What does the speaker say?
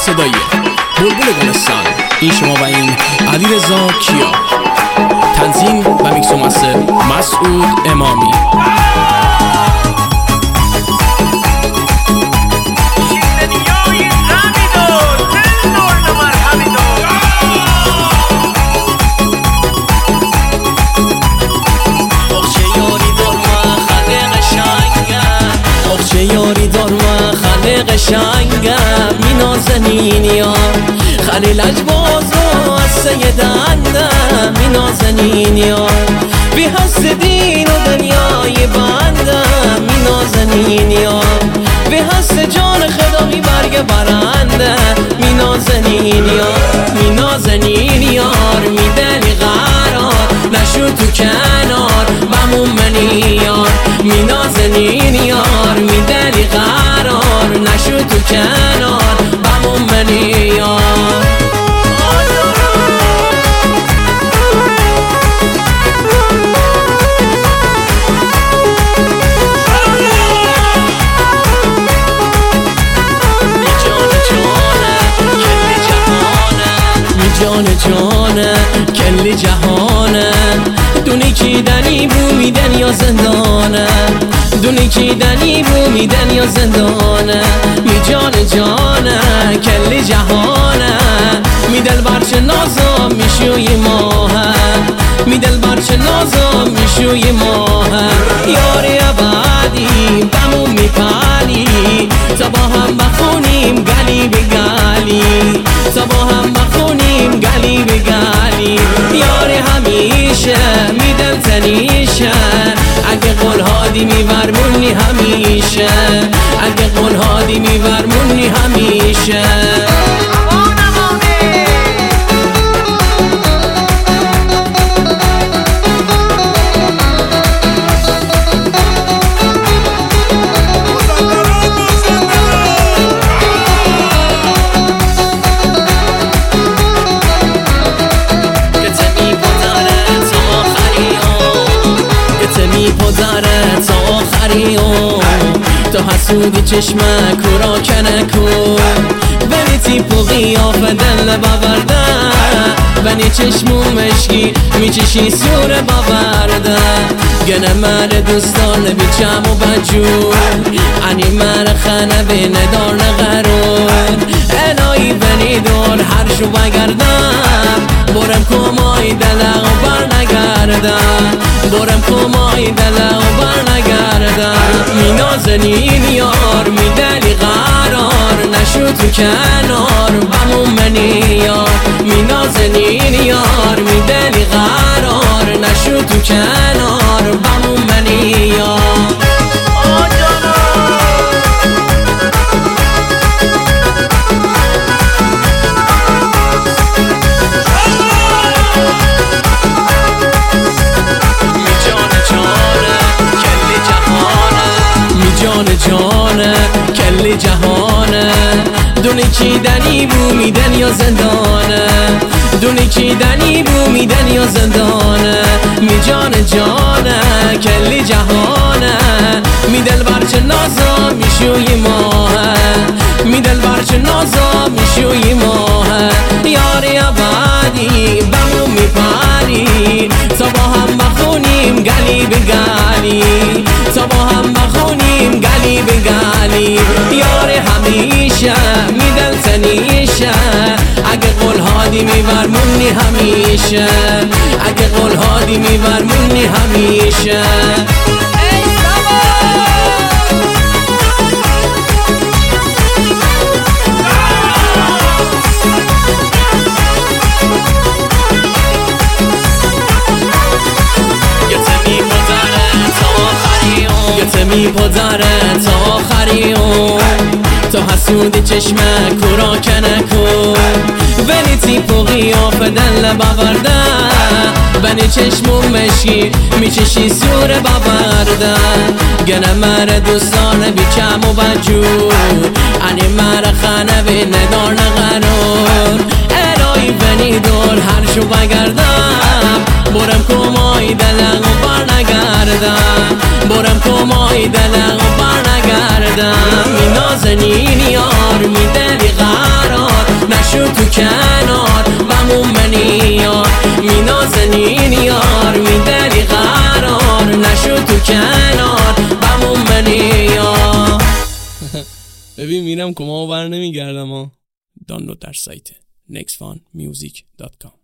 صدای بلبل گلستان، این شما و این علیرضا کیا. تنظیم و میکس و مستر مسعود امامی. یاری دار و خلق شنگم مینازنین یار خلیل اجباز و از سیدندم مینازنین یار بی هست دین و دنیای بندم مینازنین یار بی هست جان خدایی برگ برنده مینازنین یار مینازنین یار میدنی قرار نشو تو کنار بمون منی یار مینازنین یار میدنی قرار نشو تو کنار بمون منی یار جانه کل جهانه دونی کی دنی بو میدن یا زندانه دونی کی دنی بو میدن یا زندانه می جانه کل جهانه می دل برچه نازم میشوی ماهه می دل برچه نازم میشوی ماهه یاری ابدی بمون میپالی تا با هم بخونیم گلی به گلی تا با هم بخونیم گلی به گلی یاری همیشه میدم تنیشه اگه قول هادی میورمونی همیشه اگه قول هادی میورمونی همیشه تو حسودی چشمک رو را کنکو بنی تیپ و قیافه دل ببرده بنی چشمو مشکی میچشی سور ببرده گنه مر دوستان بیچم و بجور انی مر خانه بین دار نغرون الهی بنی دور هر شو بگردم برم کمای دلق و بر نگردم برم کمای دلق و بر نگردم مینازنین یار میدلی قرار نشو تو کنار بمون منی یار مینازنین یار میدلی قرار نشو تو کنار بمون منی یار جانه کل جهانه دونی کی دنی بو میدن یا زندانه دونی کی دنی بو میدن یا زندانه می جانه کل جهانه می دل برچه نازا میشوی ماهه می دل برچه نازا میشوی ماهه یاری ابدی بمون میپری تا با هم بخونیم گلی به گلی تا با هم بخونیم گلی به گلی یاری همیشه میدل تنیشه اگه قول هادی میورمونی همیشه اگه قول هادی میورمونی همیشه میپذره تا آخریون تو حسودی چشمک رو را کنکو بنی تیپ و قیافه دل ببرده بنی چشمو مشکی میچشی سور ببرده گنه مر دوستان بیچم و بجور انی مر خانه بین دار نغرور الهی بنی دور هر شو بگردم برم کمای دلق و بر نگردم برم کمای دلق و بر نگردم بدم مینازنین یار میدلی قرار نشو تو کنار بمون منی یار مینازنین یار میدلی قرار نشو تو کنار بمون منی یار. ببین میرم کما بر نمیگردم ها. دانلود در سایت nextfanmusic.com.